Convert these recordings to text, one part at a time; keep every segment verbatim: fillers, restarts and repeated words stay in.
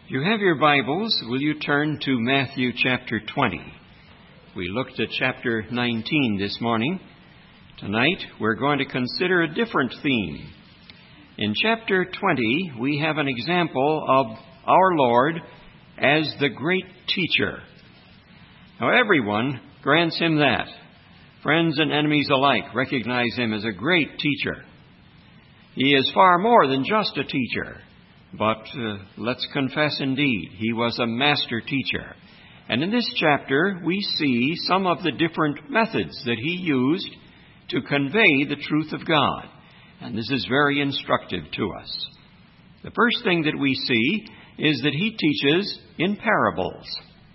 If you have your Bibles, will you turn to Matthew chapter twenty? We looked at chapter nineteen this morning. Tonight, we're going to consider a different theme. In chapter twenty, we have an example of our Lord as the great teacher. Now, everyone grants him that. Friends and enemies alike recognize him as a great teacher. He is far more than just a teacher. But uh, let's confess indeed, he was a master teacher. And in this chapter, we see some of the different methods that he used to convey the truth of God. And this is very instructive to us. The first thing that we see is that he teaches in parables.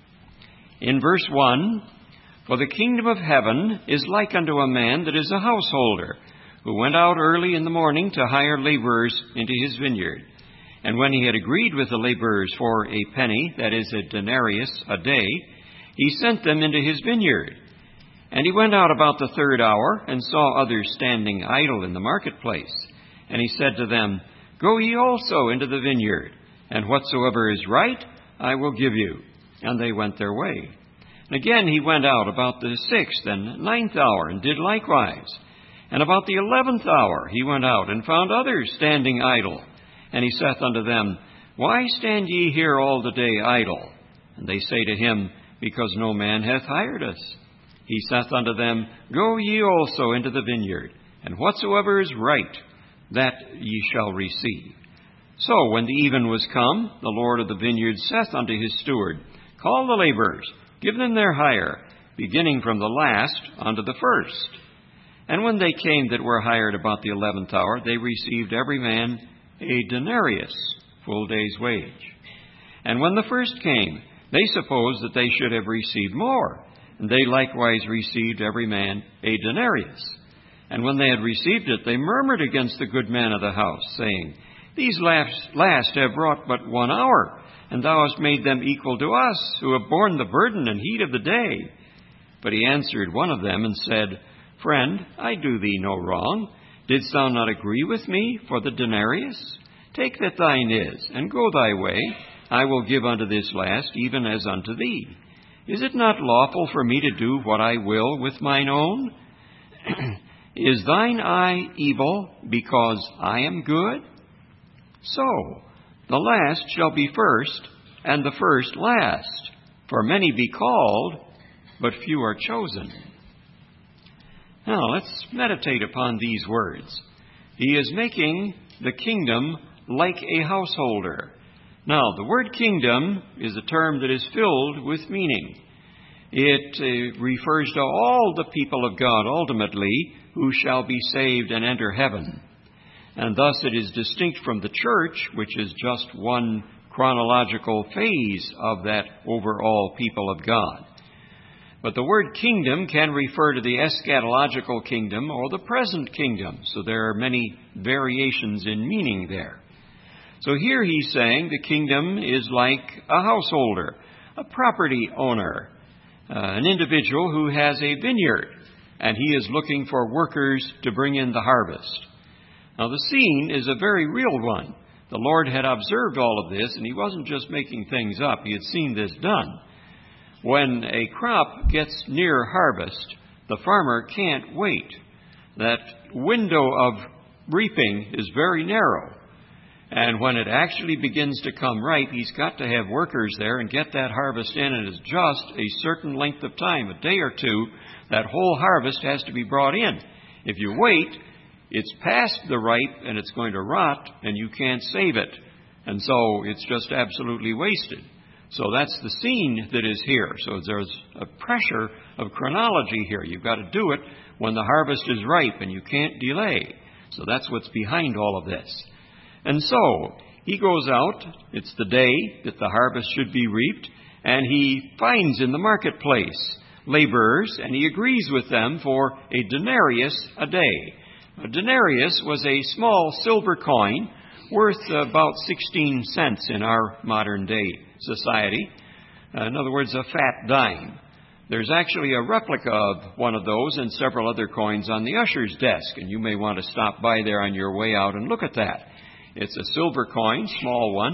In verse one, "For the kingdom of heaven is like unto a man that is a householder, who went out early in the morning to hire laborers into his vineyard. And when he had agreed with the laborers for a penny, that is a denarius, a day, he sent them into his vineyard. And he went out about the third hour, and saw others standing idle in the marketplace. And he said to them, Go ye also into the vineyard, and whatsoever is right, I will give you. And they went their way. And again he went out about the sixth and ninth hour, and did likewise. And about the eleventh hour he went out, and found others standing idle. And he saith unto them, Why stand ye here all the day idle? And they say to him, Because no man hath hired us. He saith unto them, Go ye also into the vineyard, and whatsoever is right, that ye shall receive. So when the even was come, the Lord of the vineyard saith unto his steward, Call the laborers, give them their hire, beginning from the last unto the first. And when they came that were hired about the eleventh hour, they received every man a denarius, full day's wage. And when the first came, they supposed that they should have received more. And they likewise received every man a denarius. And when they had received it, they murmured against the good man of the house, saying, These last, last have wrought but one hour, and thou hast made them equal to us, who have borne the burden and heat of the day. But he answered one of them, and said, Friend, I do thee no wrong. Didst thou not agree with me for the denarius? Take that thine is, and go thy way. I will give unto this last, even as unto thee. Is it not lawful for me to do what I will with mine own? Is thine eye evil, because I am good? So, the last shall be first, and the first last. For many be called, but few are chosen." Now, let's meditate upon these words. He is making the kingdom like a householder. Now, the word kingdom is a term that is filled with meaning. It uh, refers to all the people of God, ultimately, who shall be saved and enter heaven. And thus it is distinct from the church, which is just one chronological phase of that overall people of God. But the word kingdom can refer to the eschatological kingdom or the present kingdom. So there are many variations in meaning there. So here he's saying the kingdom is like a householder, a property owner, uh, an individual who has a vineyard, and he is looking for workers to bring in the harvest. Now the scene is a very real one. The Lord had observed all of this, and he wasn't just making things up. He had seen this done. When a crop gets near harvest, the farmer can't wait. That window of reaping is very narrow. And when it actually begins to come ripe, he's got to have workers there and get that harvest in. And it's just a certain length of time, a day or two, that whole harvest has to be brought in. If you wait, it's past the ripe and it's going to rot and you can't save it. And so it's just absolutely wasted. So that's the scene that is here. So there's a pressure of chronology here. You've got to do it when the harvest is ripe and you can't delay. So that's what's behind all of this. And so he goes out. It's the day that the harvest should be reaped. And he finds in the marketplace laborers, and he agrees with them for a denarius a day. A denarius was a small silver coin worth about sixteen cents in our modern day society. Uh, in other words, a fat dime. There's actually a replica of one of those and several other coins on the usher's desk, and you may want to stop by there on your way out and look at that. It's a silver coin, small one,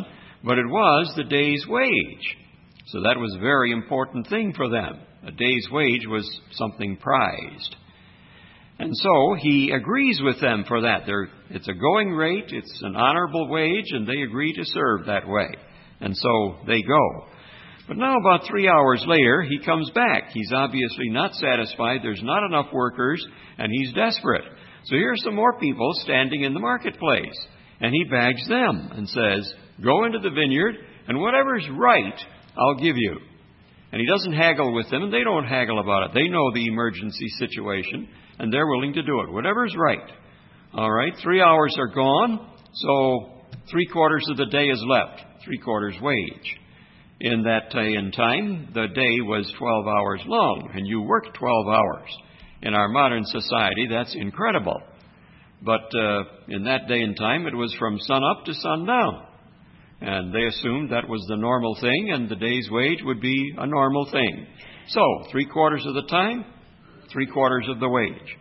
but it was the day's wage. So that was a very important thing for them. A day's wage was something prized. And so he agrees with them for that. They're, it's a going rate, it's an honorable wage, and they agree to serve that way. And so they go. But now about three hours later, he comes back. He's obviously not satisfied. There's not enough workers, and he's desperate. So here's some more people standing in the marketplace. And he bags them and says, go into the vineyard, and whatever's right, I'll give you. And he doesn't haggle with them, and they don't haggle about it. They know the emergency situation, and they're willing to do it. Whatever's right. All right, three hours are gone, so three quarters of the day is left. Three quarters wage. In that day and time, the day was twelve hours long, and you worked twelve hours. In our modern society, that's incredible. But uh, in that day and time, it was from sun up to sundown. And they assumed that was the normal thing, and the day's wage would be a normal thing. So, three quarters of the time, three quarters of the wage.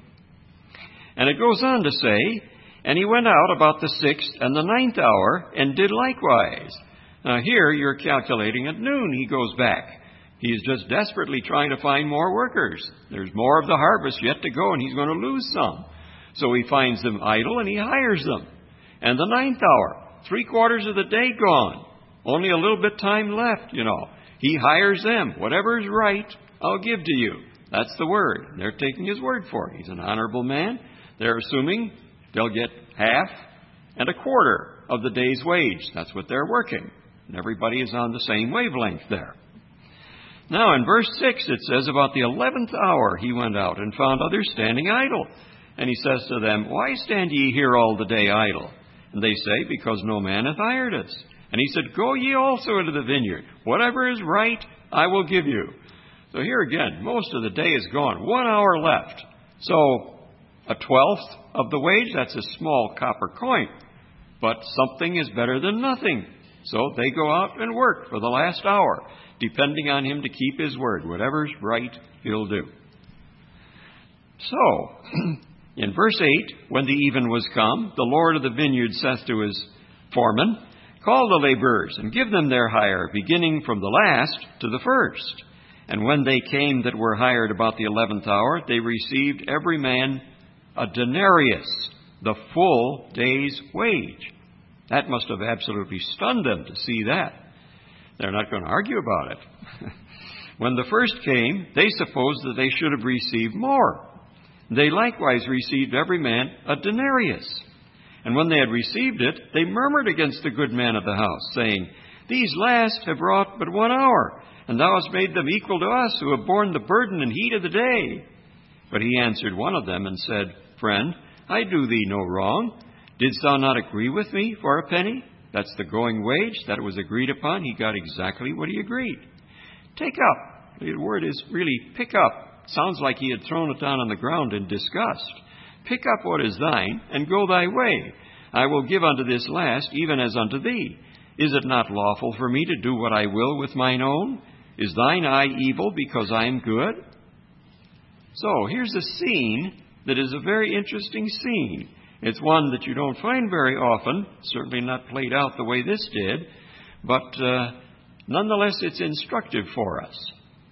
And it goes on to say, and he went out about the sixth and the ninth hour, and did likewise. Now here, you're calculating at noon he goes back. He is just desperately trying to find more workers. There's more of the harvest yet to go, and he's going to lose some. So he finds them idle, and he hires them. And the ninth hour, three quarters of the day gone. Only a little bit time left, you know. He hires them. Whatever is right, I'll give to you. That's the word. They're taking his word for it. He's an honorable man. They're assuming they'll get half and a quarter of the day's wage. That's what they're working. And everybody is on the same wavelength there. Now in verse six it says, about the eleventh hour he went out and found others standing idle. And he says to them, why stand ye here all the day idle? And they say, because no man hath hired us. And he said, go ye also into the vineyard. Whatever is right, I will give you. So here again, most of the day is gone. One hour left. So a twelfth of the wage, that's a small copper coin. But something is better than nothing. So they go out and work for the last hour, depending on him to keep his word. Whatever's right, he'll do. So, in verse eight, when the even was come, the Lord of the vineyard saith to his foreman, call the laborers, and give them their hire, beginning from the last to the first. And when they came that were hired about the eleventh hour, they received every man a denarius, the full day's wage. That must have absolutely stunned them to see that. They're not going to argue about it. When the first came, they supposed that they should have received more. They likewise received every man a denarius. And when they had received it, they murmured against the good man of the house, saying, these last have wrought but one hour, and thou hast made them equal to us, who have borne the burden and heat of the day. But he answered one of them and said, friend, I do thee no wrong. Didst thou not agree with me for a penny? That's the going wage that was agreed upon. He got exactly what he agreed. Take up. The word is really pick up. Sounds like he had thrown it down on the ground in disgust. Pick up what is thine, and go thy way. I will give unto this last, even as unto thee. Is it not lawful for me to do what I will with mine own? Is thine eye evil because I am good? So here's a scene that is a very interesting scene. It's one that you don't find very often, certainly not played out the way this did, but uh, nonetheless it's instructive for us.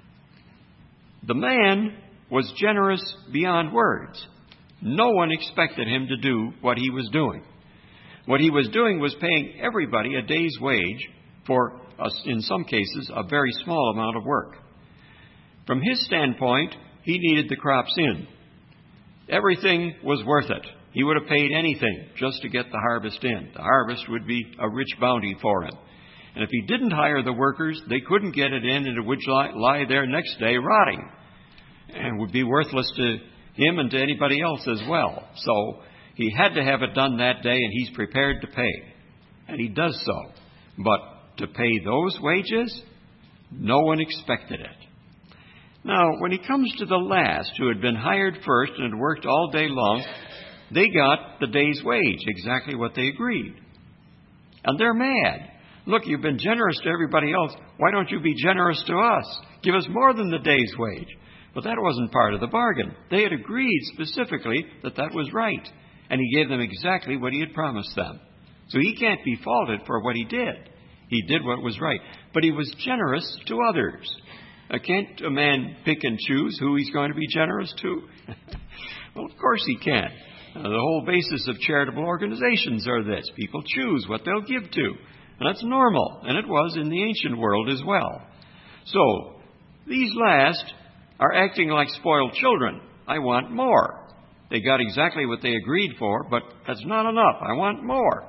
The man was generous beyond words. No one expected him to do what he was doing. What he was doing was paying everybody a day's wage for, uh, in some cases, a very small amount of work. From his standpoint, he needed the crops in. Everything was worth it. He would have paid anything just to get the harvest in. The harvest would be a rich bounty for him. And if he didn't hire the workers, they couldn't get it in, and it would lie, lie there next day rotting. And would be worthless to him and to anybody else as well. So he had to have it done that day, and he's prepared to pay. And he does so. But to pay those wages, no one expected it. Now, when he comes to the last, who had been hired first and had worked all day long, they got the day's wage, exactly what they agreed. And they're mad. Look, you've been generous to everybody else. Why don't you be generous to us? Give us more than the day's wage. But that wasn't part of the bargain. They had agreed specifically that that was right. And he gave them exactly what he had promised them. So he can't be faulted for what he did. He did what was right. But he was generous to others. Uh, can't a man pick and choose who he's going to be generous to? Well, of course he can. Uh, the whole basis of charitable organizations are this. People choose what they'll give to. And that's normal. And it was in the ancient world as well. So, these last are acting like spoiled children. I want more. They got exactly what they agreed for, but that's not enough. I want more.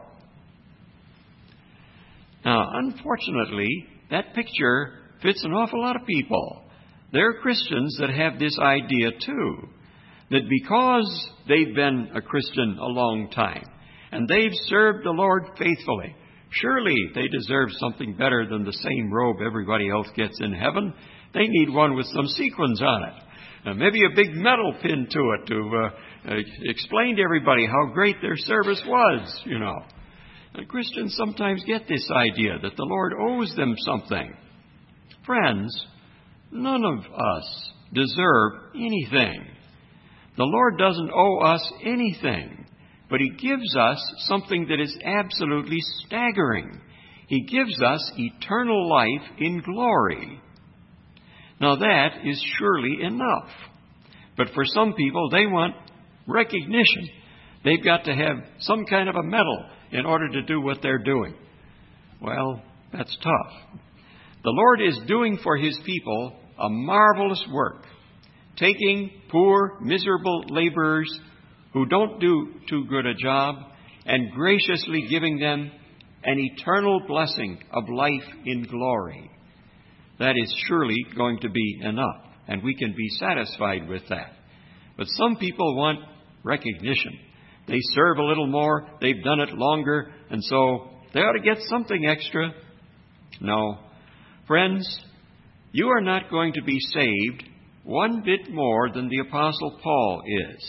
Now, unfortunately, that picture fits an awful lot of people. There are Christians that have this idea too, that because they've been a Christian a long time and they've served the Lord faithfully, surely they deserve something better than the same robe everybody else gets in heaven. They need one with some sequins on it. Uh, maybe a big medal pinned to it to uh, uh, explain to everybody how great their service was, you know. And Christians sometimes get this idea that the Lord owes them something. Friends, none of us deserve anything. The Lord doesn't owe us anything, but He gives us something that is absolutely staggering. He gives us eternal life in glory. Now that is surely enough. But for some people, they want recognition. They've got to have some kind of a medal in order to do what they're doing. Well, that's tough. The Lord is doing for His people a marvelous work, taking poor, miserable laborers who don't do too good a job and graciously giving them an eternal blessing of life in glory. That is surely going to be enough, and we can be satisfied with that. But some people want recognition. They serve a little more, they've done it longer, and so they ought to get something extra. No. Friends, you are not going to be saved one bit more than the Apostle Paul is.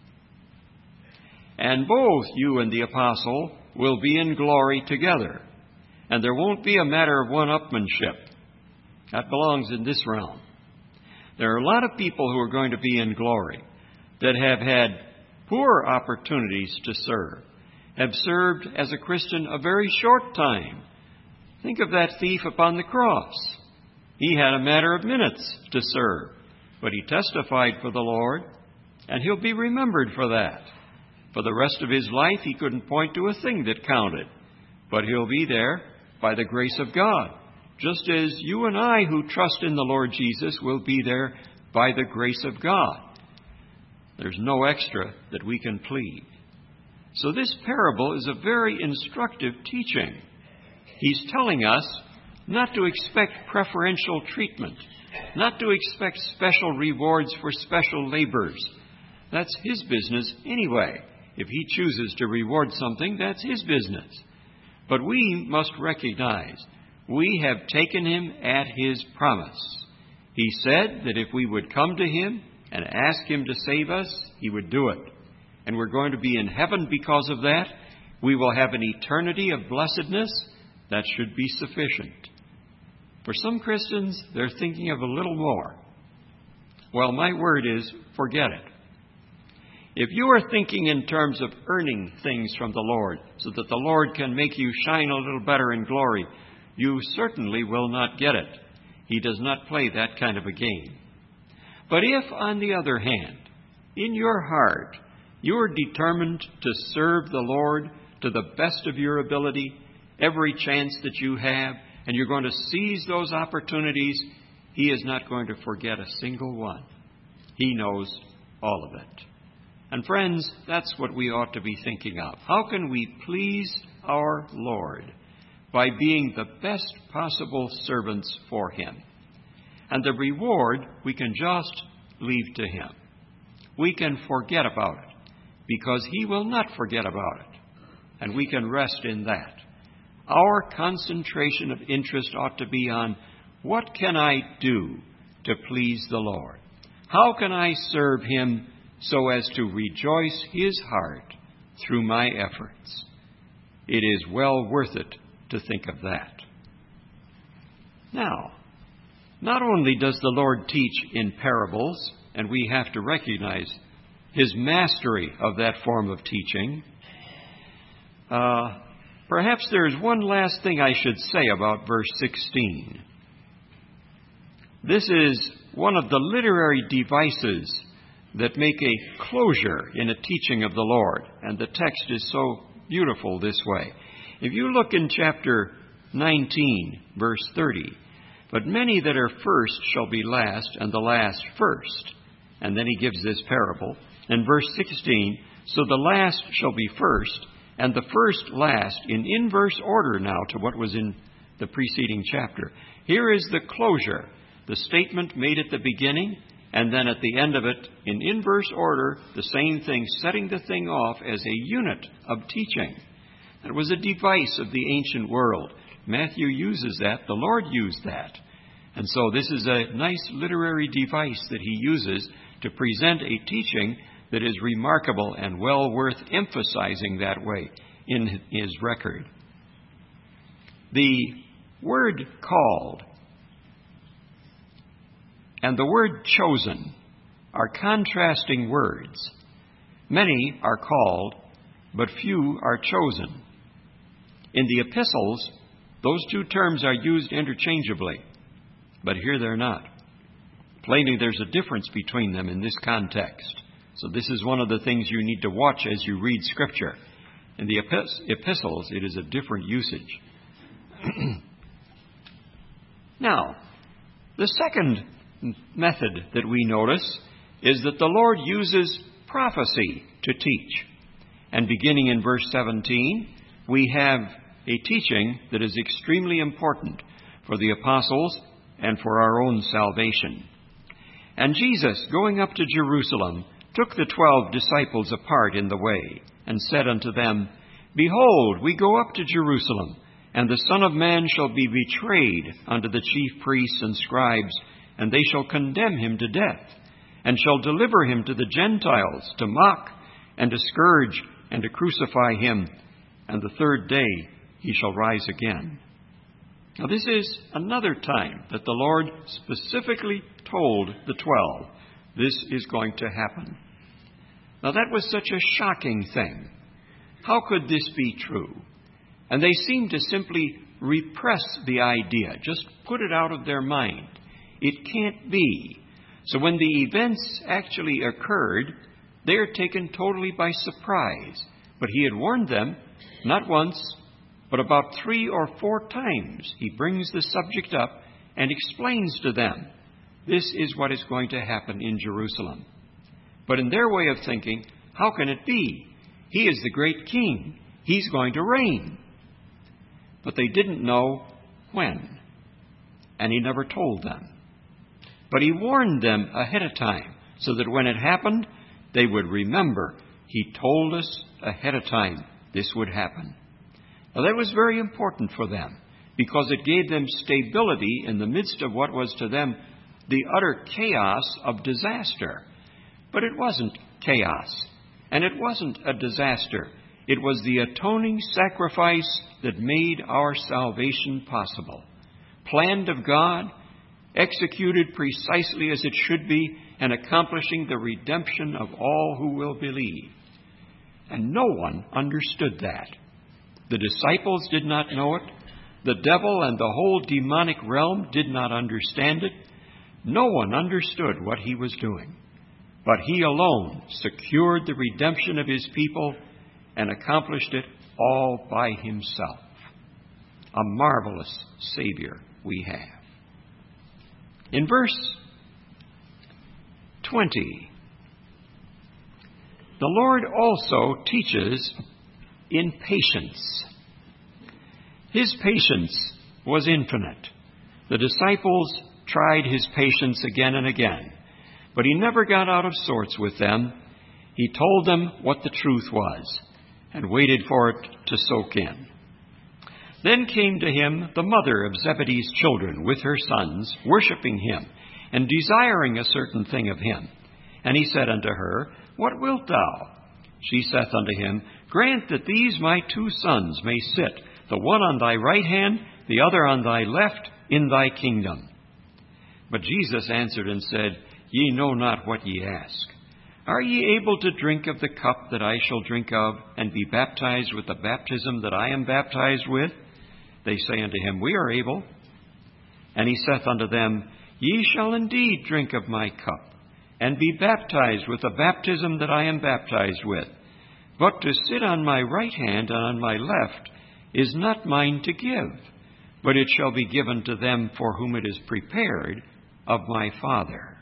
And both you and the Apostle will be in glory together. And there won't be a matter of one-upmanship. That belongs in this realm. There are a lot of people who are going to be in glory that have had poor opportunities to serve, have served as a Christian a very short time. Think of that thief upon the cross. He had a matter of minutes to serve, but he testified for the Lord, and he'll be remembered for that. For the rest of his life, he couldn't point to a thing that counted, but he'll be there by the grace of God, just as you and I who trust in the Lord Jesus will be there by the grace of God. There's no extra that we can plead. So this parable is a very instructive teaching. He's telling us not to expect preferential treatment, not to expect special rewards for special labors. That's His business anyway. If He chooses to reward something, that's His business. But we must recognize we have taken Him at His promise. He said that if we would come to Him and ask Him to save us, He would do it. And we're going to be in heaven because of that. We will have an eternity of blessedness. That should be sufficient. For some Christians, they're thinking of a little more. Well, my word is, forget it. If you are thinking in terms of earning things from the Lord so that the Lord can make you shine a little better in glory, you certainly will not get it. He does not play that kind of a game. But if, on the other hand, in your heart, you are determined to serve the Lord to the best of your ability, every chance that you have, and you're going to seize those opportunities, He is not going to forget a single one. He knows all of it. And friends, that's what we ought to be thinking of. How can we please our Lord? By being the best possible servants for Him. And the reward we can just leave to Him. We can forget about it, because He will not forget about it. And we can rest in that. Our concentration of interest ought to be on, what can I do to please the Lord? How can I serve Him so as to rejoice His heart through my efforts? It is well worth it to think of that. Now, not only does the Lord teach in parables, and we have to recognize His mastery of that form of teaching, uh, Perhaps there is one last thing I should say about verse sixteen. This is one of the literary devices that make a closure in a teaching of the Lord, and the text is so beautiful this way. If you look in chapter nineteen, verse thirty, but many that are first shall be last, and the last first. And then he gives this parable. And verse sixteen, so the last shall be first, and the first last, in inverse order now to what was in the preceding chapter. Here is the closure, the statement made at the beginning, and then at the end of it, in inverse order, the same thing, setting the thing off as a unit of teaching. It was a device of the ancient world. Matthew uses that. The Lord used that. And so this is a nice literary device that he uses to present a teaching that is remarkable and well worth emphasizing that way in his record. The word called and the word chosen are contrasting words. Many are called, but few are chosen. In the epistles, those two terms are used interchangeably, but here they're not. Plainly, there's a difference between them in this context. So this is one of the things you need to watch as you read Scripture. In the epistles, it is a different usage. Now, the second method that we notice is that the Lord uses prophecy to teach. And beginning in verse seventeen, we have a teaching that is extremely important for the apostles and for our own salvation. And Jesus, going up to Jerusalem, took the twelve disciples apart in the way, and said unto them, Behold, we go up to Jerusalem, and the Son of Man shall be betrayed unto the chief priests and scribes, and they shall condemn him to death, and shall deliver him to the Gentiles to mock, and to scourge, and to crucify him, and the third day he shall rise again. Now this is another time that the Lord specifically told the twelve, this is going to happen. Now that was such a shocking thing. How could this be true? And they seemed to simply repress the idea, just put it out of their mind. It can't be. So when the events actually occurred, they are taken totally by surprise. But he had warned them, not once, but about three or four times. He brings the subject up and explains to them, this is what is going to happen in Jerusalem. But in their way of thinking, how can it be? He is the great king. He's going to reign. But they didn't know when. And he never told them. But he warned them ahead of time so that when it happened, they would remember, he told us ahead of time this would happen. Now that was very important for them because it gave them stability in the midst of what was to them the utter chaos of disaster. But it wasn't chaos, and it wasn't a disaster. It was the atoning sacrifice that made our salvation possible. Planned of God, executed precisely as it should be, and accomplishing the redemption of all who will believe. And no one understood that. The disciples did not know it. The devil and the whole demonic realm did not understand it. No one understood what he was doing. But he alone secured the redemption of his people and accomplished it all by himself. A marvelous Savior we have. In verse twenty, the Lord also teaches in patience. His patience was infinite. The disciples tried his patience again and again, but he never got out of sorts with them. He told them what the truth was and waited for it to soak in. Then came to him the mother of Zebedee's children with her sons, worshiping him and desiring a certain thing of him. And he said unto her, What wilt thou? She saith unto him, Grant that these my two sons may sit, the one on thy right hand, the other on thy left, in thy kingdom. But Jesus answered and said, Ye know not what ye ask. Are ye able to drink of the cup that I shall drink of, and be baptized with the baptism that I am baptized with? They say unto him, We are able. And he saith unto them, Ye shall indeed drink of my cup, and be baptized with the baptism that I am baptized with. But to sit on my right hand and on my left is not mine to give, but it shall be given to them for whom it is prepared of my Father.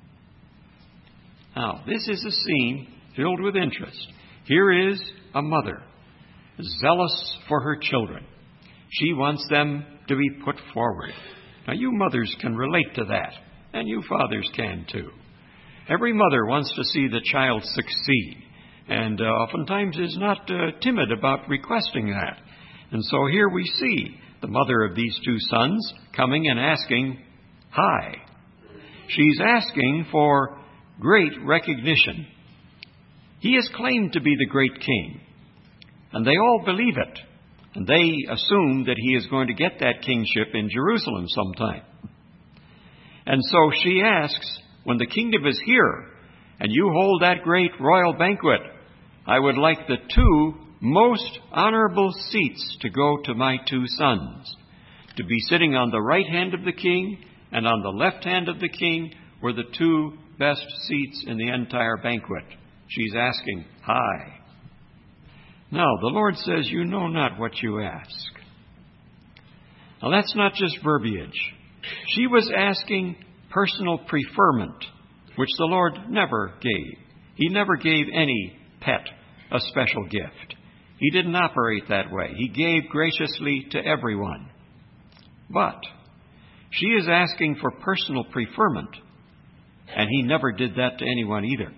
Now, this is a scene filled with interest. Here is a mother, zealous for her children. She wants them to be put forward. Now, you mothers can relate to that, and you fathers can too. Every mother wants to see the child succeed, and uh, oftentimes is not uh, timid about requesting that. And so here we see the mother of these two sons coming and asking, Hi. She's asking for great recognition. He is claimed to be the great king, and they all believe it. And they assume that he is going to get that kingship in Jerusalem sometime. And so she asks, when the kingdom is here, and you hold that great royal banquet, I would like the two most honorable seats to go to my two sons, to be sitting on the right hand of the king and on the left hand of the king were the two best seats in the entire banquet. She's asking, Hi. Now, the Lord says, You know not what you ask. Now, that's not just verbiage. She was asking personal preferment, which the Lord never gave. He never gave any pet a special gift. He didn't operate that way. He gave graciously to everyone. But she is asking for personal preferment, and he never did that to anyone either.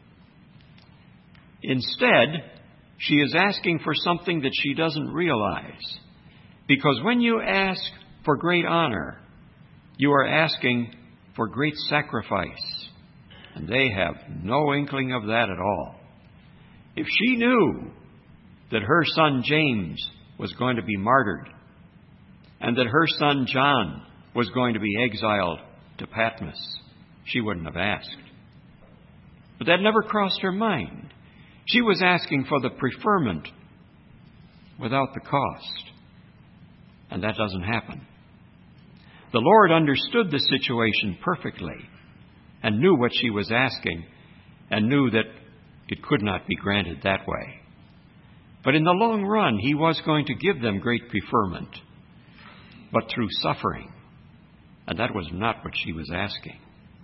Instead, she is asking for something that she doesn't realize. Because when you ask for great honor, you are asking for great sacrifice. And they have no inkling of that at all. If she knew that her son James was going to be martyred, and that her son John was going to be exiled to Patmos, she wouldn't have asked. But that never crossed her mind. She was asking for the preferment without the cost. And that doesn't happen. The Lord understood the situation perfectly and knew what she was asking and knew that it could not be granted that way. But in the long run, He was going to give them great preferment, but through suffering. And that was not what she was asking.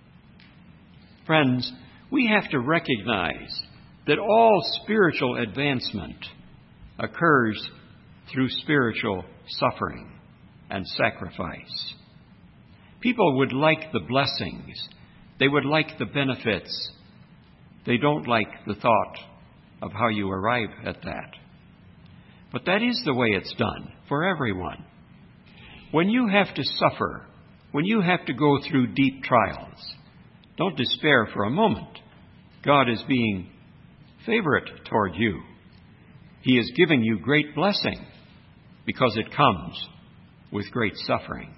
Friends, we have to recognize that all spiritual advancement occurs through spiritual suffering and sacrifice. People would like the blessings. They would like the benefits. They don't like the thought of how you arrive at that. But that is the way it's done for everyone. When you have to suffer, when you have to go through deep trials, don't despair for a moment. God is being favorite toward you. He is giving you great blessing because it comes with great suffering.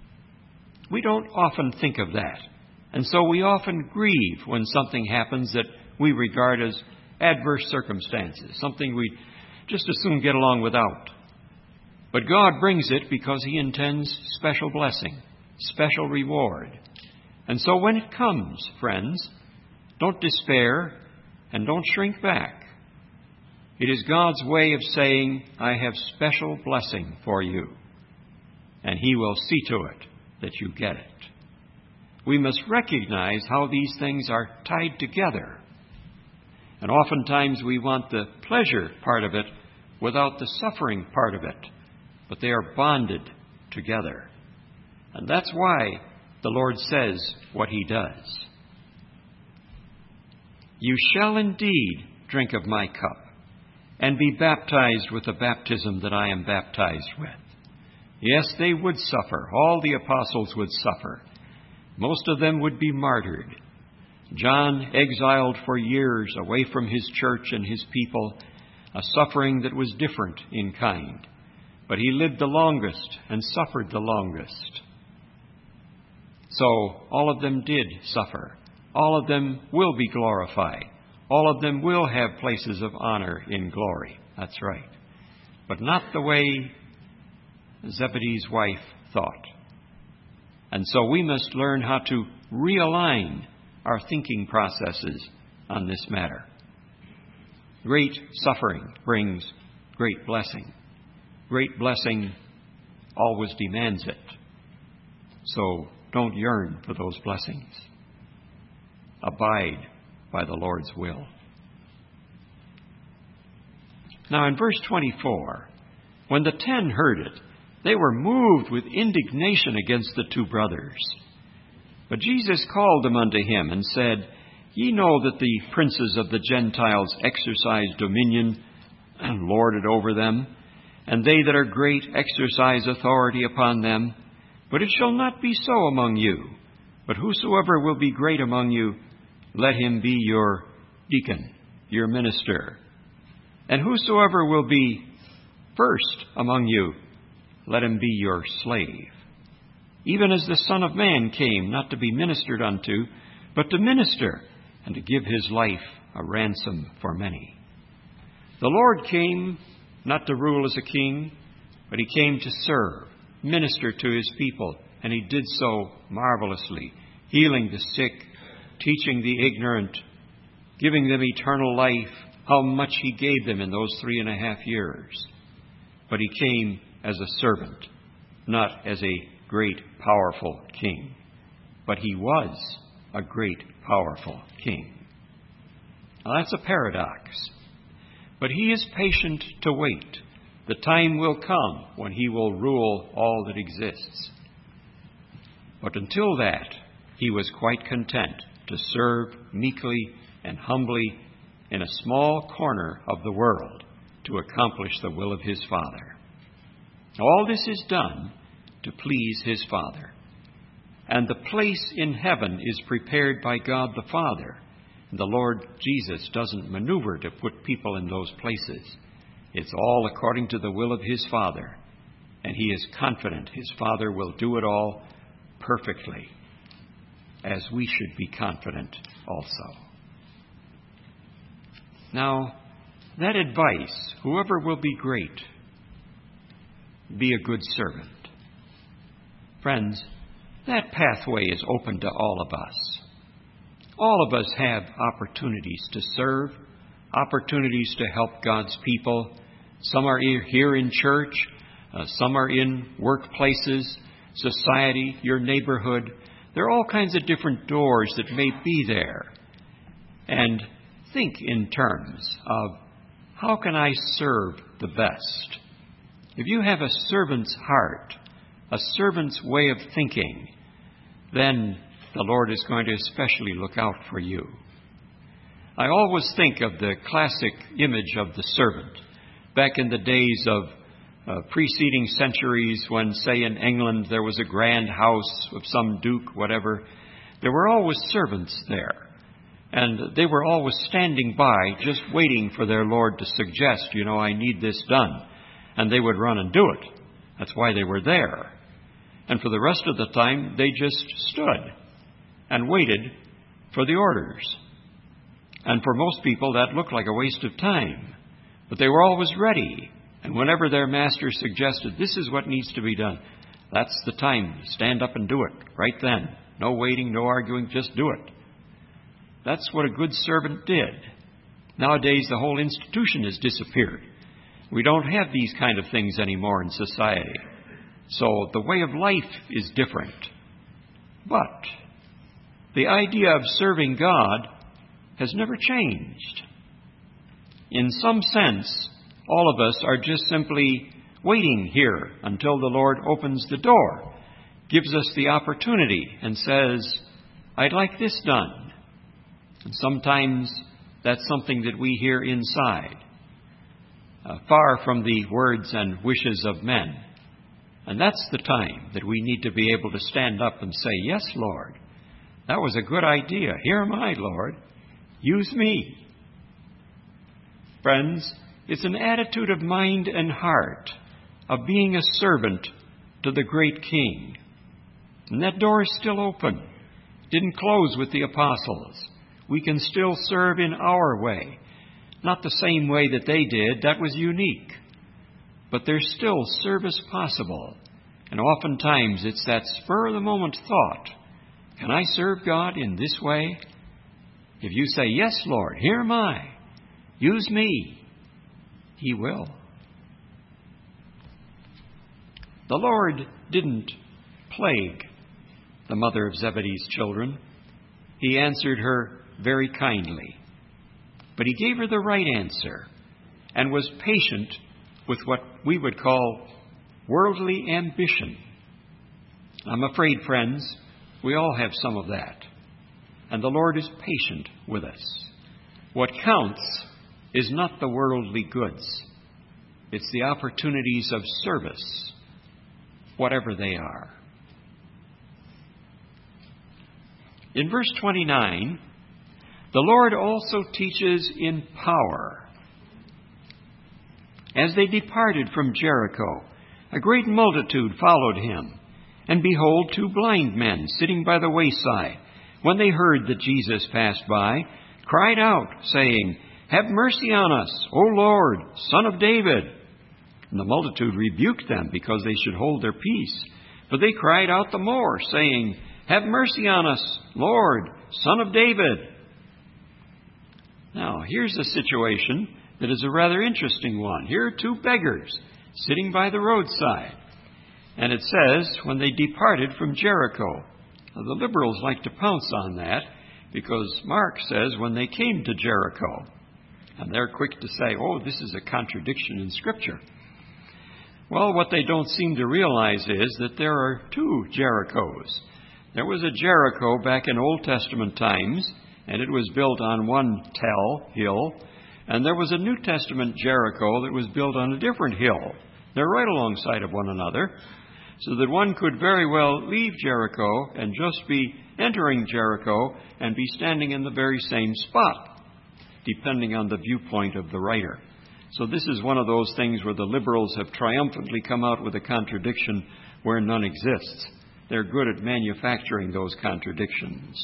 We don't often think of that. And so we often grieve when something happens that we regard as adverse circumstances, something we just as soon get along without. But God brings it because He intends special blessing, special reward. And so when it comes, friends, don't despair and don't shrink back. It is God's way of saying, I have special blessing for you. And He will see to it that you get it. We must recognize how these things are tied together. And oftentimes we want the pleasure part of it without the suffering part of it. But they are bonded together. And that's why the Lord says what He does. You shall indeed drink of my cup and be baptized with the baptism that I am baptized with. Yes, they would suffer. All the apostles would suffer. Most of them would be martyred. John exiled for years away from his church and his people, a suffering that was different in kind. But he lived the longest and suffered the longest. So all of them did suffer. all of them will be glorified. All of them will have places of honor in glory. That's right. But not the way Zebedee's wife thought. And so we must learn how to realign our thinking processes on this matter. Great suffering brings great blessing. Great blessing always demands it. So don't yearn for those blessings. Abide by the Lord's will. Now in verse twenty-four, when the ten heard it, they were moved with indignation against the two brothers. But Jesus called them unto him and said, Ye know that the princes of the Gentiles exercise dominion and lord it over them, and they that are great exercise authority upon them. But it shall not be so among you. But whosoever will be great among you, let him be your deacon, your minister. And whosoever will be first among you, let him be your slave. Even as the Son of Man came not to be ministered unto, but to minister, and to give his life a ransom for many. The Lord came not to rule as a king, but he came to serve, minister to his people, and he did so marvelously, healing the sick, teaching the ignorant, giving them eternal life, how much he gave them in those three and a half years. But he came as a servant, not as a great, powerful king. But he was a great, powerful king. Now that's a paradox. But he is patient to wait. The time will come when he will rule all that exists. But until that, he was quite content to serve meekly and humbly in a small corner of the world to accomplish the will of his Father. All this is done to please his Father. And the place in heaven is prepared by God the Father. The Lord Jesus doesn't maneuver to put people in those places. It's all according to the will of his Father. And he is confident his Father will do it all perfectly, as we should be confident also. Now, that advice, whoever will be great, be a good servant. Friends, that pathway is open to all of us. All of us have opportunities to serve, opportunities to help God's people. Some are here in church, uh, some are in workplaces, society, your neighborhood. There are all kinds of different doors that may be there. And think in terms of, how can I serve the best? If you have a servant's heart, a servant's way of thinking, then the Lord is going to especially look out for you. I always think of the classic image of the servant. Back in the days of uh, preceding centuries when, say, in England there was a grand house of some duke, whatever, there were always servants there. And they were always standing by, just waiting for their Lord to suggest, you know, I need this done. And they would run and do it. That's why they were there. And for the rest of the time, they just stood and waited for the orders. And for most people, that looked like a waste of time. But they were always ready. And whenever their master suggested, this is what needs to be done, that's the time to stand up and do it right then. No waiting, no arguing, just do it. That's what a good servant did. Nowadays, the whole institution has disappeared. We don't have these kind of things anymore in society. So the way of life is different. But the idea of serving God has never changed. In some sense, all of us are just simply waiting here until the Lord opens the door, gives us the opportunity, and says, I'd like this done. And sometimes that's something that we hear inside, uh, far from the words and wishes of men. And that's the time that we need to be able to stand up and say, yes, Lord, that was a good idea. Here am I, Lord. Use me. Friends, it's an attitude of mind and heart of being a servant to the great King. And that door is still open. didn't close with the apostles. We can still serve in our way. Not the same way that they did. That was unique. But there's still service possible. And oftentimes it's that spur-of-the-moment thought, can I serve God in this way? If you say, yes, Lord, here am I. Use me. He will. The Lord didn't plague the mother of Zebedee's children. He answered her very kindly. But he gave her the right answer and was patient with what we would call worldly ambition. I'm afraid, friends, we all have some of that. And the Lord is patient with us. What counts is not the worldly goods. It's the opportunities of service, whatever they are. In verse twenty-nine, the Lord also teaches in power. As they departed from Jericho, a great multitude followed him. And behold, two blind men sitting by the wayside, when they heard that Jesus passed by, cried out, saying, Have mercy on us, O Lord, Son of David. And the multitude rebuked them because they should hold their peace. But they cried out the more, saying, Have mercy on us, Lord, Son of David. Now, here's a situation that is a rather interesting one. Here are two beggars sitting by the roadside. And it says, when they departed from Jericho. Now, the liberals like to pounce on that because Mark says when they came to Jericho. And they're quick to say, oh, this is a contradiction in Scripture. Well, what they don't seem to realize is that there are two Jerichos. There was a Jericho back in Old Testament times, and it was built on one tell, hill. And there was a New Testament Jericho that was built on a different hill. They're right alongside of one another, so that one could very well leave Jericho and just be entering Jericho and be standing in the very same spot, depending on the viewpoint of the writer. So this is one of those things where the liberals have triumphantly come out with a contradiction where none exists. They're good at manufacturing those contradictions.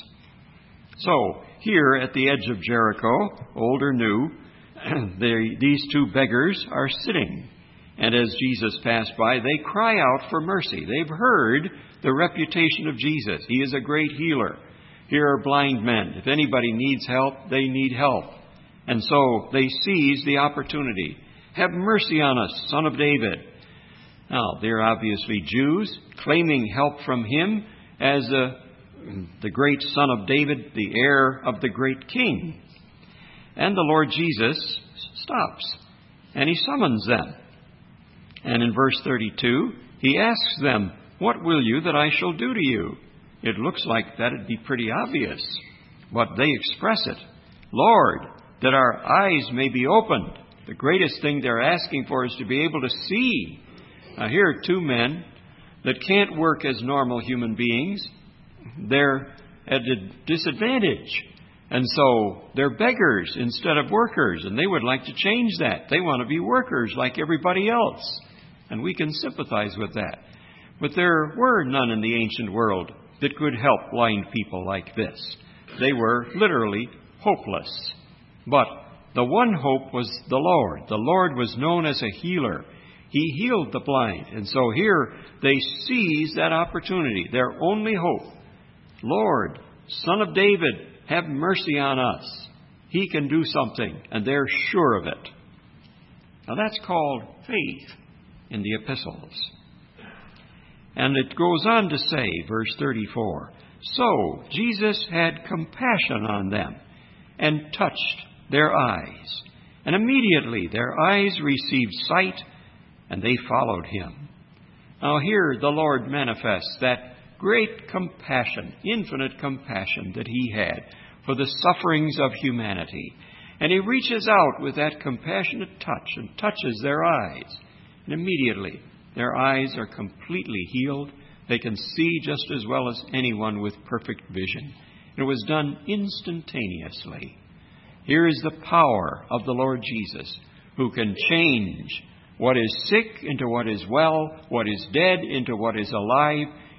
So, here at the edge of Jericho, old or new, they, these two beggars are sitting. And as Jesus passed by, they cry out for mercy. They've heard the reputation of Jesus. He is a great healer. Here are blind men. If anybody needs help, they need help. And so they seize the opportunity. Have mercy on us, Son of David. Now, they're obviously Jews, claiming help from him as a, the great Son of David, the heir of the great king. And the Lord Jesus stops, and he summons them. And in verse thirty-two, he asks them, What will you that I shall do to you? It looks like that'd be pretty obvious, but they express it. Lord, that our eyes may be opened. The greatest thing they're asking for is to be able to see. Now, here are two men that can't work as normal human beings. They're at a disadvantage. And so they're beggars instead of workers, and they would like to change that. They want to be workers like everybody else. And we can sympathize with that. But there were none in the ancient world that could help blind people like this. They were literally hopeless. But the one hope was the Lord. The Lord was known as a healer. He healed the blind. And so here they seize that opportunity, their only hope. Lord, Son of David, have mercy on us. He can do something, and they're sure of it. Now that's called faith in the epistles. And it goes on to say, verse thirty-four, So Jesus had compassion on them and touched their eyes. And immediately their eyes received sight, and they followed him. Now here the Lord manifests that great compassion, infinite compassion that he had for the sufferings of humanity. And he reaches out with that compassionate touch and touches their eyes. And immediately their eyes are completely healed. They can see just as well as anyone with perfect vision. It was done instantaneously. Here is the power of the Lord Jesus, who can change what is sick into what is well, what is dead into what is alive.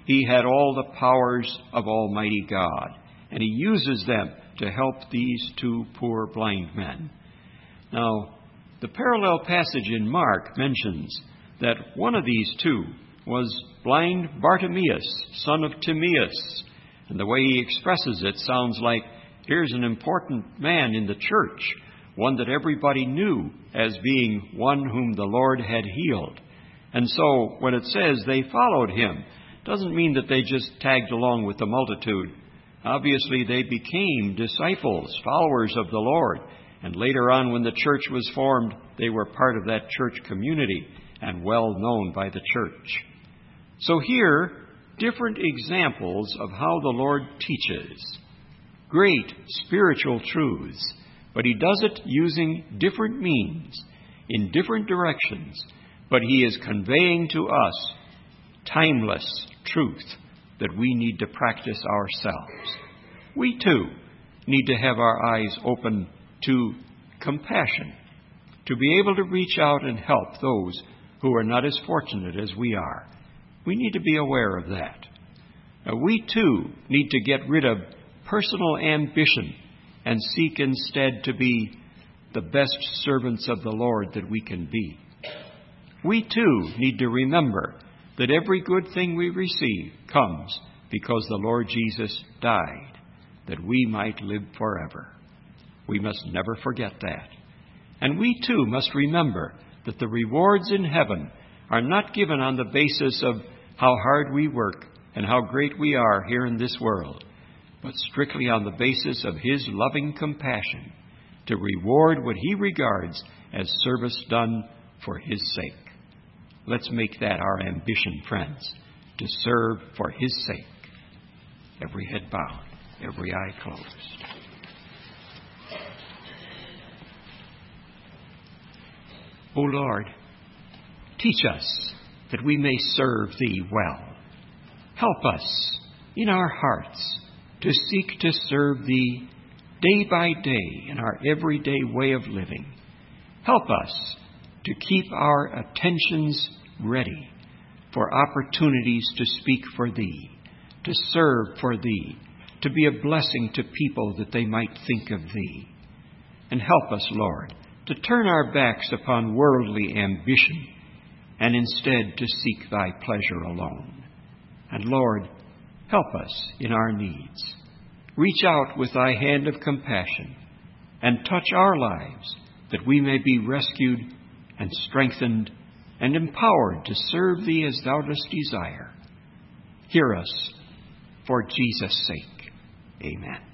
he had all the powers of Almighty God, and he uses them to help these two poor blind men. Now, the parallel passage in Mark mentions that one of these two was blind Bartimaeus, son of Timaeus. And the way he expresses it sounds like here's an important man in the church, one that everybody knew as being one whom the Lord had healed. And so when it says they followed him, doesn't mean that they just tagged along with the multitude. Obviously, they became disciples, followers of the Lord. And later on, when the church was formed, they were part of that church community and well known by the church. So here, different examples of how the Lord teaches. Great spiritual truths, but he does it using different means, in different directions, but he is conveying to us timeless truth that we need to practice ourselves. We too need to have our eyes open to compassion, to be able to reach out and help those who are not as fortunate as we are. We need to be aware of that. Now, we too need to get rid of personal ambition and seek instead to be the best servants of the Lord that we can be. We too need to remember that every good thing we receive comes because the Lord Jesus died, that we might live forever. We must never forget that. And we too must remember that the rewards in heaven are not given on the basis of how hard we work and how great we are here in this world, but strictly on the basis of his loving compassion to reward what he regards as service done for his sake. Let's make that our ambition, friends, to serve for his sake. Every head bowed, every eye closed. O Lord, teach us that we may serve thee well. Help us in our hearts to seek to serve thee day by day in our everyday way of living. Help us to keep our attentions ready for opportunities to speak for thee, to serve for thee, to be a blessing to people that they might think of thee. And help us, Lord, to turn our backs upon worldly ambition and instead to seek thy pleasure alone. And Lord, help us in our needs. Reach out with thy hand of compassion and touch our lives that we may be rescued and strengthened and empowered to serve thee as thou dost desire. Hear us for Jesus' sake. Amen.